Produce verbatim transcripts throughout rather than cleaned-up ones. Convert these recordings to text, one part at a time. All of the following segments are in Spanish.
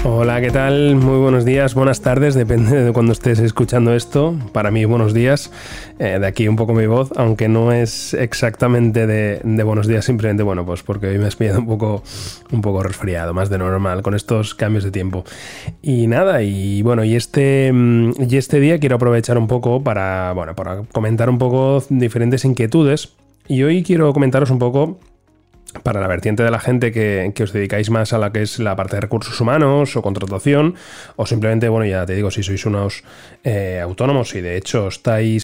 Hola, ¿qué tal? Muy buenos días, buenas tardes, depende de cuando estés escuchando esto. Para mí, buenos días. Eh, de aquí un poco mi voz, aunque no es exactamente de, de buenos días, simplemente, bueno, pues porque hoy me has pillado un poco, un poco resfriado, más de normal, con estos cambios de tiempo. Y nada, y bueno, y este, y este día quiero aprovechar un poco para, bueno, para comentar un poco diferentes inquietudes. Y hoy quiero comentaros un poco para la vertiente de la gente que, que os dedicáis más a la que es la parte de recursos humanos o contratación, o simplemente, bueno, ya te digo, si sois unos eh, autónomos y de hecho estáis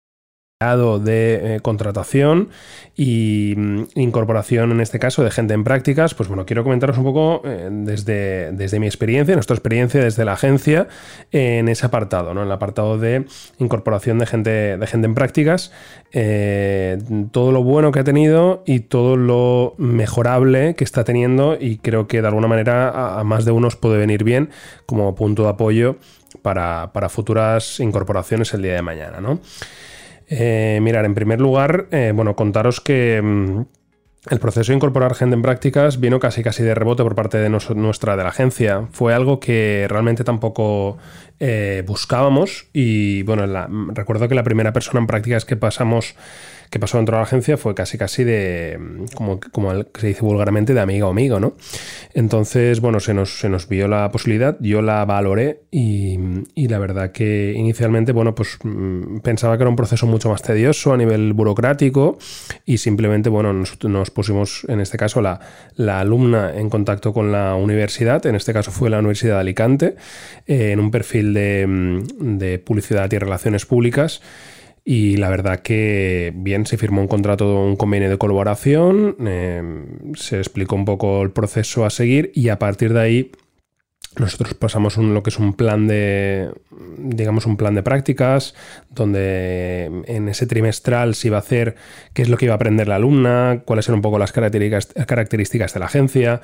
de eh, contratación y mm, incorporación, en este caso, de gente en prácticas, pues bueno, quiero comentaros un poco eh, desde, desde mi experiencia, nuestra experiencia desde la agencia eh, en ese apartado, ¿no? En el apartado de incorporación de gente, de gente en prácticas, eh, todo lo bueno que ha tenido y todo lo mejorable que está teniendo, y creo que de alguna manera a, a más de uno os puede venir bien como punto de apoyo para, para futuras incorporaciones el día de mañana, ¿no? Eh, mirar, en primer lugar, eh, bueno, contaros que mmm, el proceso de incorporar gente en prácticas vino casi casi de rebote por parte de nos, nuestra, de la agencia. Fue algo que realmente tampoco eh, buscábamos y, bueno, la, recuerdo que la primera persona en prácticas que pasamos que pasó dentro de la agencia fue casi casi de, como, como se dice vulgarmente, de amiga o amigo, ¿no? Entonces, bueno, se nos, se nos vio la posibilidad, yo la valoré y, y la verdad que inicialmente, bueno, pues pensaba que era un proceso mucho más tedioso a nivel burocrático y simplemente, bueno, nos, nos pusimos, en este caso, la, la alumna en contacto con la universidad, en este caso fue la Universidad de Alicante, eh, en un perfil de, de publicidad y relaciones públicas. Y la verdad que bien, se firmó un contrato, un convenio de colaboración, eh, se explicó un poco el proceso a seguir y a partir de ahí nosotros pasamos un, lo que es un plan de, digamos, un plan de prácticas, donde en ese trimestral se iba a hacer qué es lo que iba a aprender la alumna, cuáles eran un poco las características, características de la agencia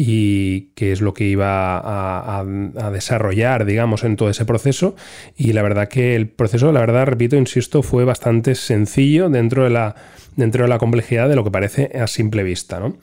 y qué es lo que iba a, a, a desarrollar, digamos, en todo ese proceso. Y la verdad que el proceso, la verdad, repito, insisto, fue bastante sencillo dentro de la, dentro de la complejidad de lo que parece a simple vista, ¿no?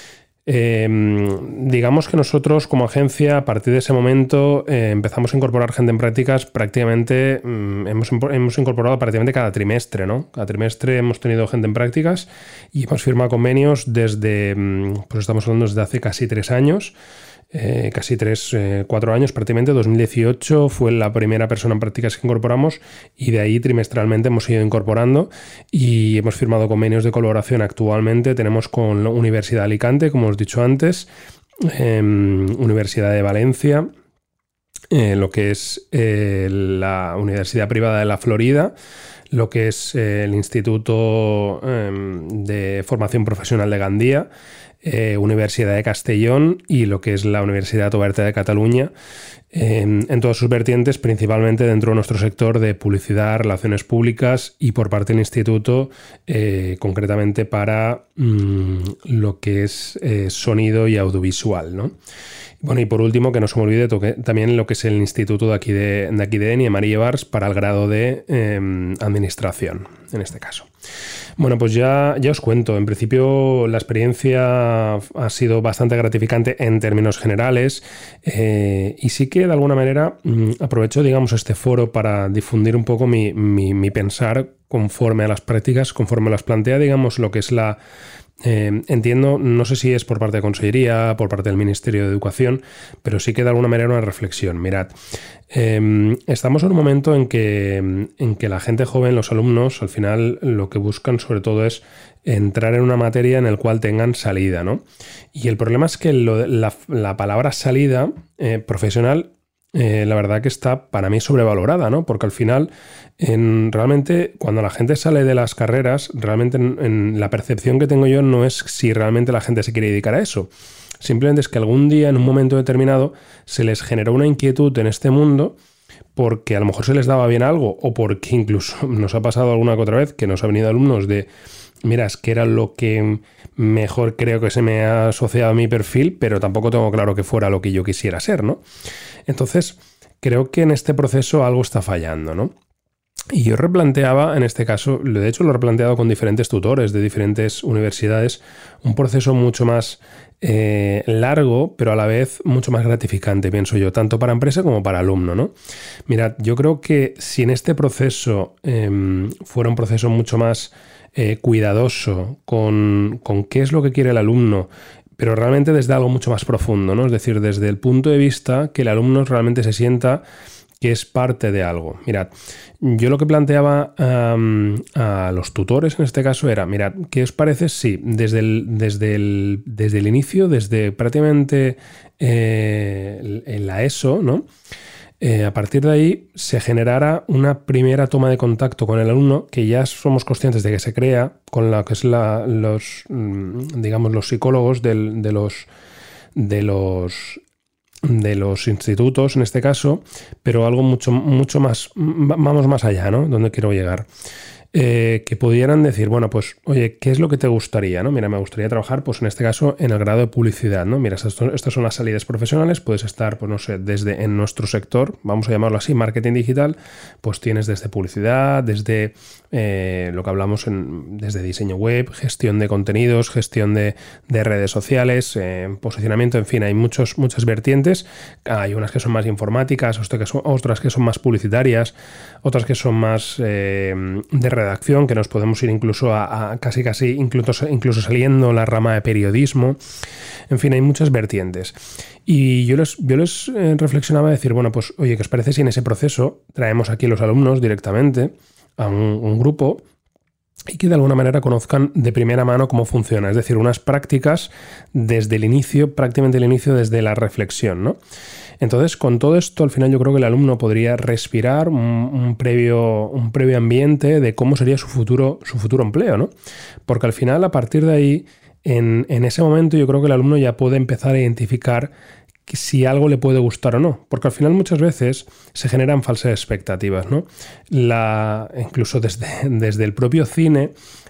Eh, digamos que nosotros como agencia a partir de ese momento eh, empezamos a incorporar gente en prácticas prácticamente, mm, hemos, hemos incorporado prácticamente cada trimestre, ¿no? Cada trimestre hemos tenido gente en prácticas y hemos firmado convenios desde, mm, pues estamos hablando desde hace casi tres años. Eh, casi tres, eh, cuatro años prácticamente. dos mil dieciocho fue la primera persona en prácticas que incorporamos y de ahí trimestralmente hemos ido incorporando y hemos firmado convenios de colaboración actualmente. Tenemos con la Universidad de Alicante, como os he dicho antes, eh, Universidad de Valencia, eh, lo que es eh, la Universidad Privada de la Florida, lo que es eh, el Instituto eh, de Formación Profesional de Gandía, Eh, Universidad de Castellón y lo que es la Universidad Oberta de Cataluña, eh, en todas sus vertientes, principalmente dentro de nuestro sector de publicidad, relaciones públicas y por parte del instituto, eh, concretamente para mmm, lo que es eh, sonido y audiovisual, ¿no? Bueno, y por último, que no se me olvide, toque también lo que es el instituto de aquí de, de aquí de Denia, María Bars, para el grado de eh, administración, en este caso. Bueno, pues ya, ya os cuento. En principio la experiencia ha sido bastante gratificante en términos generales eh, y sí que de alguna manera mmm, aprovecho, digamos, este foro para difundir un poco mi, mi, mi pensar conforme a las prácticas, conforme las plantea, digamos, lo que es la... Eh, entiendo, no sé si es por parte de Consellería, por parte del Ministerio de Educación, pero sí que de alguna manera una reflexión. Mirad, eh, estamos en un momento en que, en que la gente joven, los alumnos, al final lo que buscan sobre todo es entrar en una materia en la cual tengan salida, ¿no? Y el problema es que lo, la, la palabra salida eh, profesional, Eh, la verdad que está para mí sobrevalorada, ¿no? Porque al final, en, realmente, cuando la gente sale de las carreras, realmente en, en la percepción que tengo yo no es si realmente la gente se quiere dedicar a eso. Simplemente es que algún día, en un momento determinado, se les generó una inquietud en este mundo porque a lo mejor se les daba bien algo o porque incluso nos ha pasado alguna que otra vez que nos ha venido alumnos de... Mira, es que era lo que mejor creo que se me ha asociado a mi perfil, pero tampoco tengo claro que fuera lo que yo quisiera ser, ¿no? Entonces, creo que en este proceso algo está fallando, ¿no? Y yo replanteaba, en este caso, de hecho lo he replanteado con diferentes tutores de diferentes universidades, un proceso mucho más eh, largo, pero a la vez mucho más gratificante, pienso yo, tanto para empresa como para alumno, ¿no? Mirad, yo creo que si en este proceso eh, fuera un proceso mucho más eh, cuidadoso con, con qué es lo que quiere el alumno, pero realmente desde algo mucho más profundo, ¿no? Es decir, desde el punto de vista que el alumno realmente se sienta que es parte de algo. Mirad, yo lo que planteaba um, a los tutores en este caso era, mirad, ¿qué os parece si desde el, desde el, desde el inicio, desde prácticamente eh, en la ESO, ¿no? Eh, a partir de ahí se generara una primera toma de contacto con el alumno que ya somos conscientes de que se crea con lo que es la, los, digamos, los psicólogos del, de los de los de los institutos en este caso, pero algo mucho, mucho más, vamos más allá, ¿no? Donde quiero llegar. Eh, que pudieran decir, bueno, pues, oye, ¿qué es lo que te gustaría? ¿No? Mira, me gustaría trabajar, pues en este caso, en el grado de publicidad, ¿no? Mira, estas, estas son las salidas profesionales, puedes estar, pues no sé, desde en nuestro sector, vamos a llamarlo así, marketing digital, pues tienes desde publicidad, desde eh, lo que hablamos, en, desde diseño web, gestión de contenidos, gestión de, de redes sociales, eh, posicionamiento, en fin, hay muchos, muchas vertientes, hay unas que son más informáticas, otras que son, otras que son más publicitarias, otras que son más eh, de redacción, que nos podemos ir incluso a, a casi casi incluso, incluso saliendo la rama de periodismo. En fin, hay muchas vertientes. Y yo les, yo les eh, reflexionaba de decir, bueno, pues oye, ¿qué os parece si en ese proceso traemos aquí a los alumnos directamente a un, un grupo y que de alguna manera conozcan de primera mano cómo funciona? Es decir, unas prácticas desde el inicio, prácticamente el inicio desde la reflexión, ¿no? Entonces, con todo esto, al final yo creo que el alumno podría respirar un, un, previo, un previo ambiente de cómo sería su futuro, su futuro empleo, ¿no? Porque al final, a partir de ahí, en, en ese momento yo creo que el alumno ya puede empezar a identificar si algo le puede gustar o no, porque al final muchas veces se generan falsas expectativas, ¿no? La, incluso desde, desde el propio cine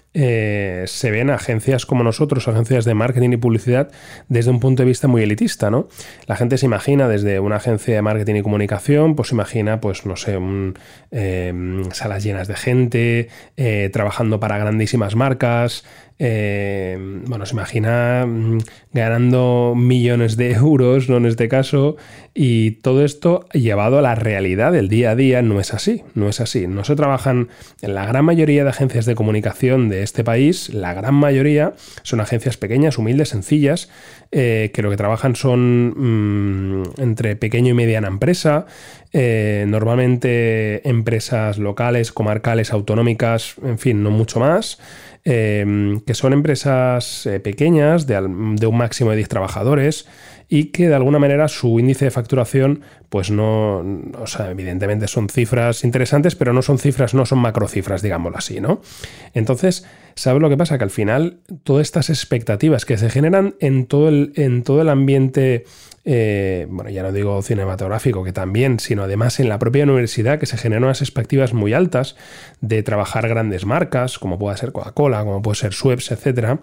eh, se ven agencias como nosotros, agencias de marketing y publicidad, desde un punto de vista muy elitista, ¿no? La gente se imagina desde una agencia de marketing y comunicación, pues se imagina, pues no sé, un, eh, salas llenas de gente, eh, trabajando para grandísimas marcas. Eh, bueno, se imagina mmm, ganando millones de euros, ¿no? En este caso, y todo esto llevado a la realidad del día a día no es así, no es así. No se trabajan, en la gran mayoría de agencias de comunicación de este país, la gran mayoría son agencias pequeñas, humildes, sencillas, eh, que lo que trabajan son mmm, entre pequeño y mediana empresa, eh, normalmente empresas locales, comarcales, autonómicas, en fin, no mucho más. Eh, que son empresas eh, pequeñas de, al, de un máximo de diez trabajadores y que de alguna manera su índice de facturación pues no, o sea, evidentemente son cifras interesantes, pero no son cifras, no son macrocifras, digámoslo así, ¿no? Entonces, ¿sabes lo que pasa? Que al final todas estas expectativas que se generan en todo el, en todo el ambiente, eh, bueno, ya no digo cinematográfico, que también, sino además en la propia universidad, que se generan unas expectativas muy altas de trabajar grandes marcas, como puede ser Coca-Cola, como puede ser Schweppes, etcétera.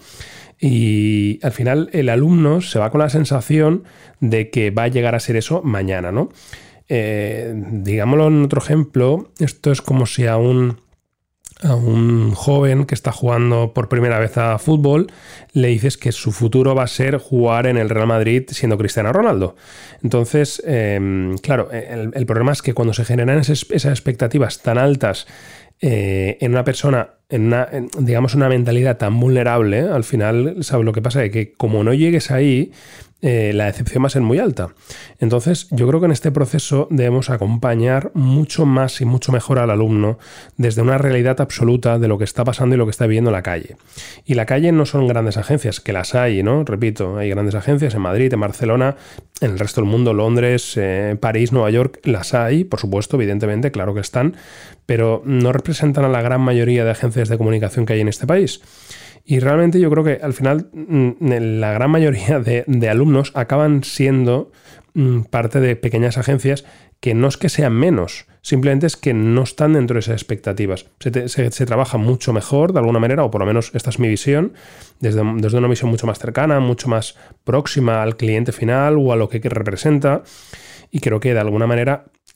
Y al final el alumno se va con la sensación de que va a llegar a ser eso mañana, ¿no? Eh, digámoslo en otro ejemplo, esto es como si a un, a un joven que está jugando por primera vez a fútbol le dices que su futuro va a ser jugar en el Real Madrid siendo Cristiano Ronaldo. Entonces, eh, claro, el, el problema es que cuando se generan esas, esas expectativas tan altas Eh, en una persona, en una, en, digamos, una mentalidad tan vulnerable, ¿eh? Al final, ¿sabes lo que pasa? Es que como no llegues ahí, eh, la decepción va a ser muy alta. Entonces, yo creo que en este proceso debemos acompañar mucho más y mucho mejor al alumno desde una realidad absoluta de lo que está pasando y lo que está viviendo en la calle. Y la calle no son grandes agencias, que las hay, ¿no? Repito, hay grandes agencias en Madrid, en Barcelona, en el resto del mundo, Londres, eh, París, Nueva York, las hay, por supuesto, evidentemente, claro que están, pero no representan a la gran mayoría de agencias de comunicación que hay en este país. Y realmente yo creo que al final la gran mayoría de, de alumnos acaban siendo parte de pequeñas agencias que no es que sean menos, simplemente es que no están dentro de esas expectativas. Se, te, se, se trabaja mucho mejor de alguna manera, o por lo menos esta es mi visión, desde, desde una visión mucho más cercana, mucho más próxima al cliente final o a lo que representa. Y creo que de alguna manera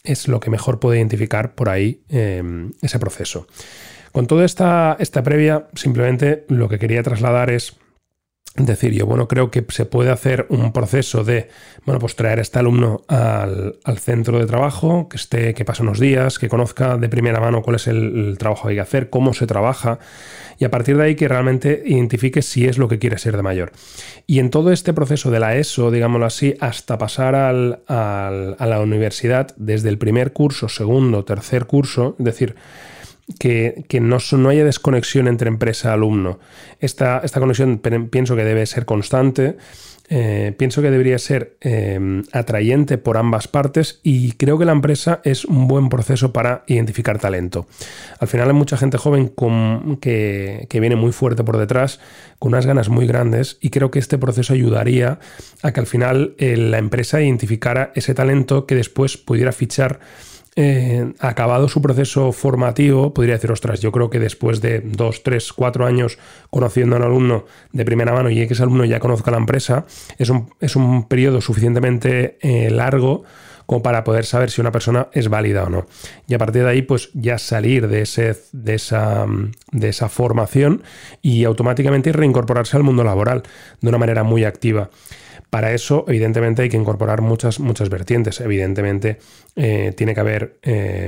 es lo que mejor puede identificar por ahí eh, ese proceso. Con toda esta, esta previa, simplemente lo que quería trasladar es decir, yo, bueno, creo que se puede hacer un proceso de, bueno, pues traer a este alumno al, al centro de trabajo, que esté, que pase unos días, que conozca de primera mano cuál es el, el trabajo que hay que hacer, cómo se trabaja, y a partir de ahí que realmente identifique si es lo que quiere ser de mayor. Y en todo este proceso de la ESO, digámoslo así, hasta pasar al, al, a la universidad, desde el primer curso, segundo, tercer curso, es decir, que, que no, no haya desconexión entre empresa y alumno. Esta, esta conexión pienso que debe ser constante, eh, pienso que debería ser eh, atrayente por ambas partes, y creo que la empresa es un buen proceso para identificar talento. Al final hay mucha gente joven con, que, que viene muy fuerte por detrás, con unas ganas muy grandes, y creo que este proceso ayudaría a que al final eh, la empresa identificara ese talento que después pudiera fichar. Eh, acabado su proceso formativo, podría decir, ostras, yo creo que después de dos, tres, cuatro años conociendo a un alumno de primera mano y que ese alumno ya conozca la empresa, es un, es un periodo suficientemente eh, largo como para poder saber si una persona es válida o no. Y a partir de ahí, pues ya salir de, ese, de, esa, de esa formación y automáticamente reincorporarse al mundo laboral de una manera muy activa. Para eso, evidentemente, hay que incorporar muchas, muchas vertientes. Evidentemente, eh, tiene que haber eh,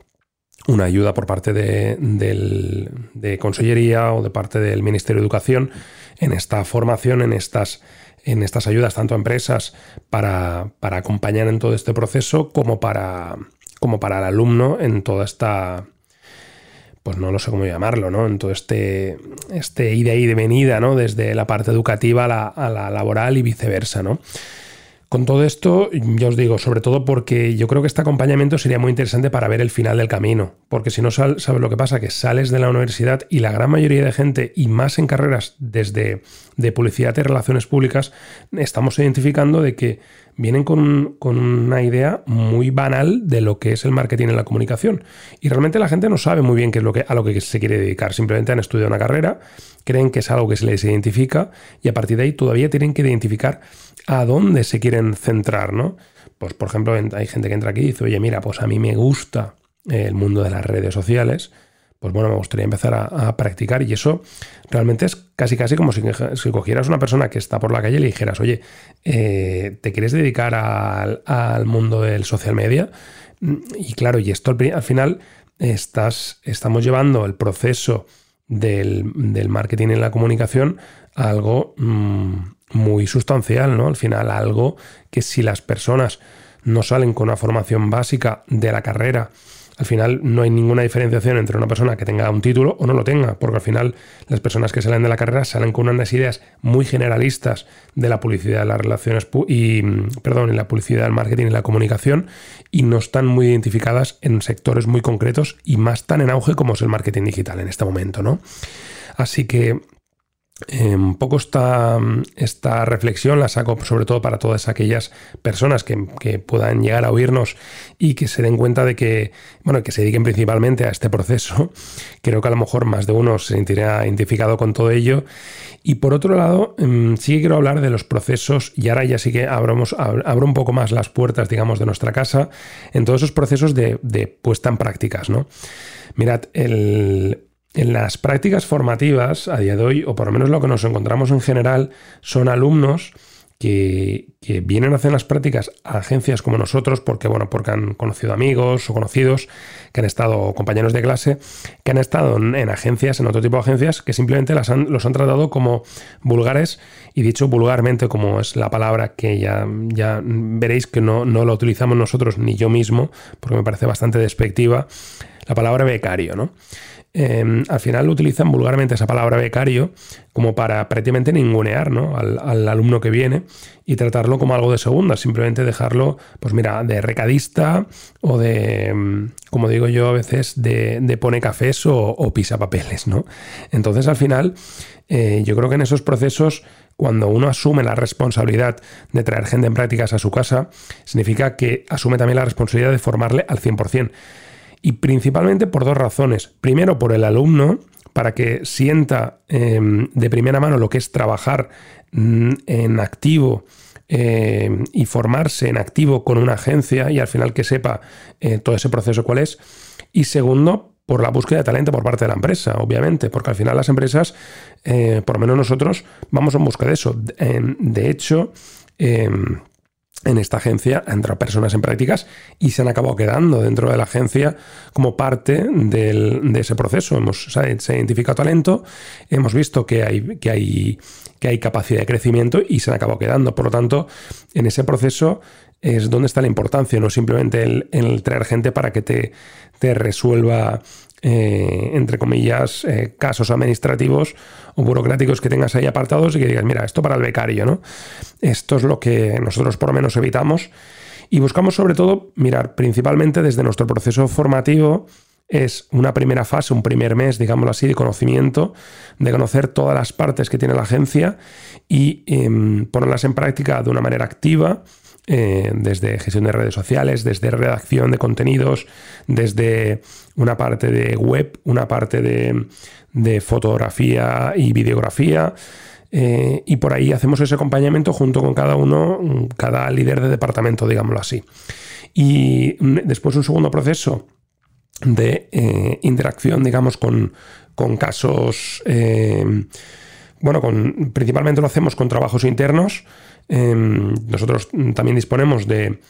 una ayuda por parte de, del, de Consellería o de parte del Ministerio de Educación en esta formación, en estas, en estas ayudas, tanto a empresas para, para acompañar en todo este proceso como para, como para el alumno en toda esta... pues no lo sé cómo llamarlo, ¿no? En todo este, este ida y de venida, ¿no? Desde la parte educativa a la, a la laboral y viceversa, ¿no? Con todo esto, ya os digo, sobre todo porque yo creo que este acompañamiento sería muy interesante para ver el final del camino, porque si no sabes lo que pasa, que sales de la universidad y la gran mayoría de gente, y más en carreras desde de publicidad y relaciones públicas, estamos identificando de que vienen con, con una idea muy banal de lo que es el marketing en la comunicación. Y realmente la gente no sabe muy bien qué es lo que, a lo que se quiere dedicar. Simplemente han estudiado una carrera, creen que es algo que se les identifica, y a partir de ahí todavía tienen que identificar a dónde se quieren centrar, ¿no? Pues, por ejemplo, hay gente que entra aquí y dice, oye, mira, pues a mí me gusta el mundo de las redes sociales, pues bueno, me gustaría empezar a, a practicar, y eso realmente es casi casi como si, si cogieras una persona que está por la calle y le dijeras, oye, eh, ¿te quieres dedicar al, al mundo del social media? Y claro, y esto al, al final estás, estamos llevando el proceso del, del marketing en la comunicación a algo mmm, muy sustancial, ¿no? Al final algo que si las personas no salen con una formación básica de la carrera, al final no hay ninguna diferenciación entre una persona que tenga un título o no lo tenga, porque al final las personas que salen de la carrera salen con unas ideas muy generalistas de la publicidad, las relaciones y perdón, en la publicidad, el marketing y la comunicación, y no están muy identificadas en sectores muy concretos y más tan en auge como es el marketing digital en este momento, ¿no? Así que Eh, un poco esta, esta reflexión la saco sobre todo para todas aquellas personas que, que puedan llegar a oírnos y que se den cuenta de que, bueno, que se dediquen principalmente a este proceso. Creo que a lo mejor más de uno se sentirá identificado con todo ello. Y por otro lado, sí que quiero hablar de los procesos, y ahora ya sí que abramos, abro un poco más las puertas, digamos, de nuestra casa, en todos esos procesos de, de puesta en prácticas, ¿no? Mirad, el... En las prácticas formativas a día de hoy, o por lo menos lo que nos encontramos en general, son alumnos que, que vienen a hacer las prácticas a agencias como nosotros, porque, bueno, porque han conocido amigos o conocidos que han estado, o compañeros de clase, que han estado en, en agencias, en otro tipo de agencias, que simplemente las han, los han tratado como vulgares, y dicho vulgarmente, como es la palabra que ya, ya veréis que no, no la utilizamos nosotros ni yo mismo, porque me parece bastante despectiva, la palabra becario, ¿no? Eh, al final utilizan vulgarmente esa palabra becario como para prácticamente ningunear, ¿no? al, al alumno que viene y tratarlo como algo de segunda, simplemente dejarlo, pues mira, de recadista o de, como digo yo a veces, de, de pone cafés o, o pisa papeles, ¿no? Entonces al final eh, yo creo que en esos procesos, cuando uno asume la responsabilidad de traer gente en prácticas a su casa, significa que asume también la responsabilidad de formarle al cien por ciento. Y principalmente por dos razones. Primero, por el alumno, para que sienta eh, de primera mano lo que es trabajar mm, en activo eh, y formarse en activo con una agencia y al final que sepa eh, todo ese proceso cuál es. Y segundo, por la búsqueda de talento por parte de la empresa, obviamente, porque al final las empresas, eh, por lo menos nosotros, vamos en busca de eso. De, de hecho, eh, en esta agencia han entrado personas en prácticas y se han acabado quedando dentro de la agencia como parte del, de ese proceso. Hemos, se ha identificado talento, hemos visto que hay, que, hay, que hay capacidad de crecimiento y se han acabado quedando. Por lo tanto, en ese proceso es donde está la importancia, no simplemente el, el traer gente para que te, te resuelva, eh, entre comillas, eh, casos administrativos o burocráticos que tengas ahí apartados y que digas, mira, esto para el becario, ¿no? Esto es lo que nosotros por lo menos evitamos y buscamos sobre todo mirar principalmente desde nuestro proceso formativo. Es una primera fase, un primer mes, digámoslo así, de conocimiento, de conocer todas las partes que tiene la agencia y eh, ponerlas en práctica de una manera activa, eh, desde gestión de redes sociales, desde redacción de contenidos, desde una parte de web, una parte de, de fotografía y videografía. Eh, y por ahí hacemos ese acompañamiento junto con cada uno, cada líder de departamento, digámoslo así. Y después un segundo proceso de eh, interacción, digamos, con, con casos, eh, bueno, con, principalmente lo hacemos con trabajos internos. Eh, nosotros también disponemos de,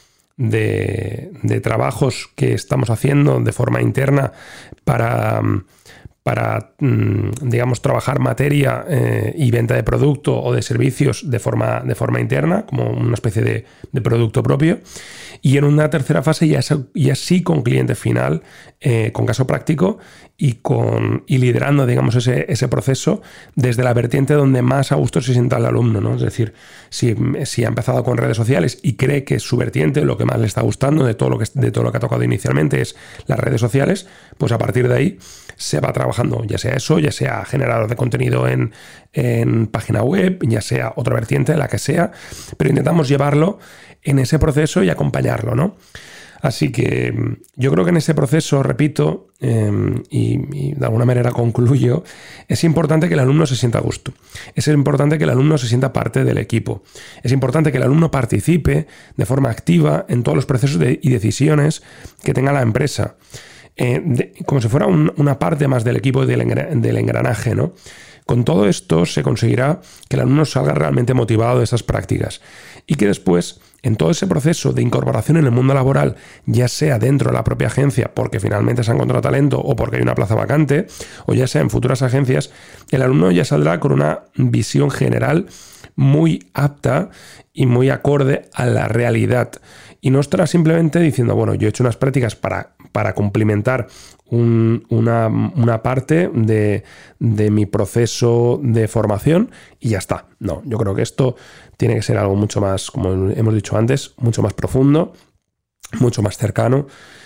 de, de trabajos que estamos haciendo de forma interna para, para digamos, trabajar materia eh, y venta de producto o de servicios de forma, de forma interna, como una especie de, de producto propio. Y en una tercera fase ya, es, ya sí con cliente final, eh, con caso práctico y, con, y liderando, digamos, ese, ese proceso desde la vertiente donde más a gusto se sienta el alumno, ¿no? Es decir, si, si ha empezado con redes sociales y cree que su vertiente, lo que más le está gustando de todo lo que, de todo lo que ha tocado inicialmente es las redes sociales, pues a partir de ahí se va trabajando, ya sea eso, ya sea generador de contenido en, en página web, ya sea otra vertiente, la que sea, pero intentamos llevarlo en ese proceso y acompañarlo, ¿no? Así que yo creo que en ese proceso, repito, eh, y, y de alguna manera concluyo, es importante que el alumno se sienta a gusto. Es importante que el alumno se sienta parte del equipo. Es importante que el alumno participe de forma activa en todos los procesos de, y decisiones que tenga la empresa. Eh, de, como si fuera un, una parte más del equipo y del, engran, del engranaje, ¿no? Con todo esto se conseguirá que el alumno salga realmente motivado de esas prácticas y que después, en todo ese proceso de incorporación en el mundo laboral, ya sea dentro de la propia agencia porque finalmente se ha encontrado talento o porque hay una plaza vacante, o ya sea en futuras agencias, el alumno ya saldrá con una visión general muy apta y muy acorde a la realidad. Y no estará simplemente diciendo, bueno, yo he hecho unas prácticas para, para complementar un, una, una parte de, de mi proceso de formación y ya está. No, yo creo que esto tiene que ser algo mucho más, como hemos dicho antes, mucho más profundo, mucho más cercano.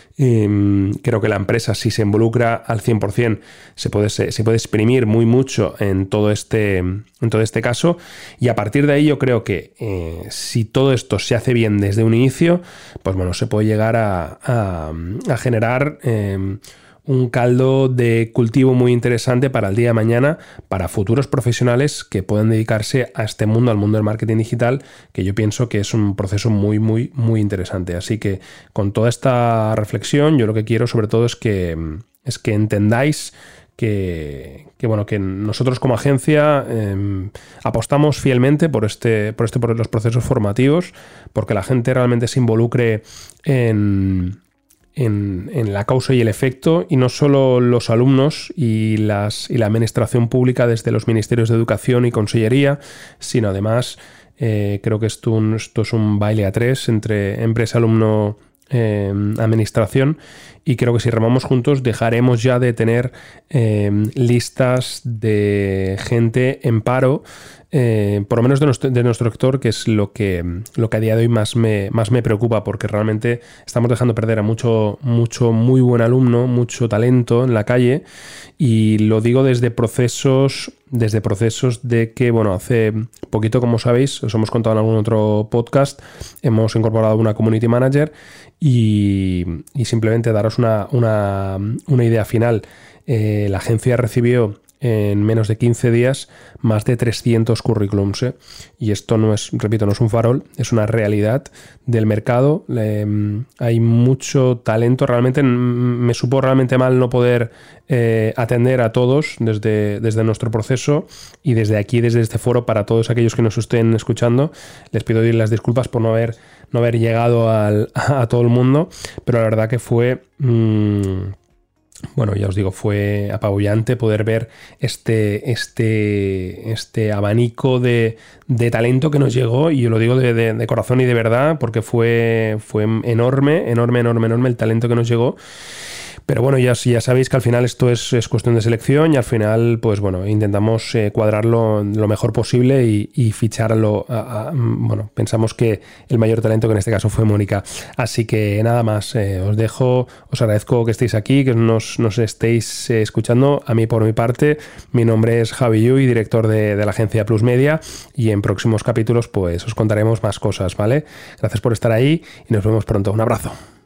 Eh, creo que la empresa, si se involucra al cien por ciento, se puede, se, se puede exprimir muy mucho en todo este, en todo este caso, y a partir de ahí yo creo que eh, si todo esto se hace bien desde un inicio, pues bueno, se puede llegar a, a, a generar eh, un caldo de cultivo muy interesante para el día de mañana, para futuros profesionales que puedan dedicarse a este mundo, al mundo del marketing digital, que yo pienso que es un proceso muy, muy, muy interesante. Así que con toda esta reflexión, yo lo que quiero sobre todo es que, es que entendáis que, que, bueno, que nosotros como agencia eh, apostamos fielmente por este, por este, por los procesos formativos, porque la gente realmente se involucre en... En, en la causa y el efecto, y no solo los alumnos y, las, y la administración pública desde los ministerios de educación y consellería, sino además eh, creo que esto, un, esto es un baile a tres entre empresa, alumno, eh, administración, y creo que si remamos juntos dejaremos ya de tener eh, listas de gente en paro, Eh, por lo menos de nuestro, de nuestro sector, que es lo que, lo que a día de hoy más me, más me preocupa, porque realmente estamos dejando perder a mucho, mucho muy buen alumno, mucho talento en la calle, y lo digo desde procesos, desde procesos de que, bueno, hace poquito, como sabéis, os hemos contado en algún otro podcast, hemos incorporado una community manager y, y simplemente daros una, una, una idea final. Eh, la agencia recibió en menos de quince días más de trescientos currículums, ¿eh? Y esto no es, repito, no es un farol, es una realidad del mercado. Eh, hay mucho talento, realmente me supo realmente mal no poder eh, atender a todos desde, desde nuestro proceso, y desde aquí, desde este foro, para todos aquellos que nos estén escuchando, les pido las disculpas por no haber, no haber llegado al, a todo el mundo, pero la verdad que fue... Mmm, Bueno, ya os digo, fue apabullante poder ver este, este, este abanico de, de talento que nos llegó, y yo lo digo de, de, de corazón y de verdad, porque fue, fue enorme, enorme, enorme, enorme el talento que nos llegó. Pero bueno, ya, ya sabéis que al final esto es, es cuestión de selección, y al final, pues bueno, intentamos eh, cuadrarlo lo mejor posible y, y ficharlo. A, a, bueno, pensamos que el mayor talento, que en este caso fue Mónica. Así que nada más, eh, os dejo, os agradezco que estéis aquí, que nos, nos estéis eh, escuchando. A mí, por mi parte, mi nombre es Javi Yuy, director de, de la agencia Plus Media, y en próximos capítulos pues os contaremos más cosas, ¿vale? Gracias por estar ahí y nos vemos pronto. Un abrazo.